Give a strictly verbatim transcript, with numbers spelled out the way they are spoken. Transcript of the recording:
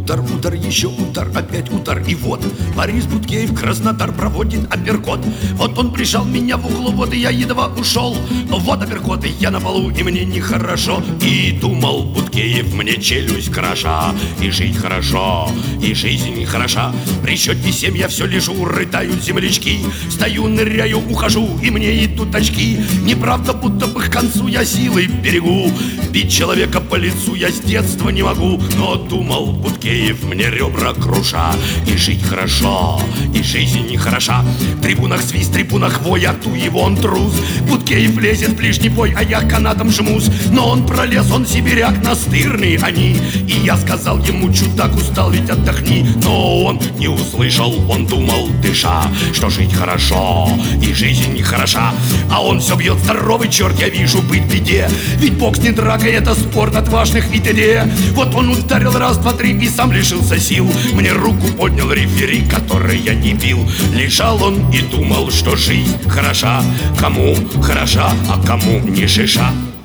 удар, удар, еще удар, опять удар. И вот Борис Буткеев Краснодар проводит апперкот. Вот он прижал меня в углу, вот и я едва ушел. Но вот апперкот, и я на полу, и мне нехорошо. И думал Буткеев, мне челюсть кроша. И жить хорошо, и жизнь хороша. При счете семь я все лежу, рыдают землячки. Стою, ныряю, ухожу, и мне идут очки. Неправда, будто бы к концу я силы берегу. Бить человека по лицу я с детства не могу. Но думал Буткеев, мне ребра круша. И жить хорошо, и жизнь хороша. В трибунах свист, в трибунах вой, а ту его он трус. Буткеев лезет в ближний бой, а я канатом жмусь. Но он пролез, он сибиряк, настырный они. И я сказал ему, чудак, устал, ведь отдохни. Но он не услышал, он думал, дыша, что жить хорошо, и жизнь хороша. А он все бьет, здоровый черт, я вижу, быть в беде. Ведь бокс не драка, это спорт отважных и т.д. Вот он ударил раз, два, три и сам лишился сил. Мне руку поднял рефери, который я не бил. Лежал он и думал, что жизнь хороша. Кому хороша, а кому не шиша.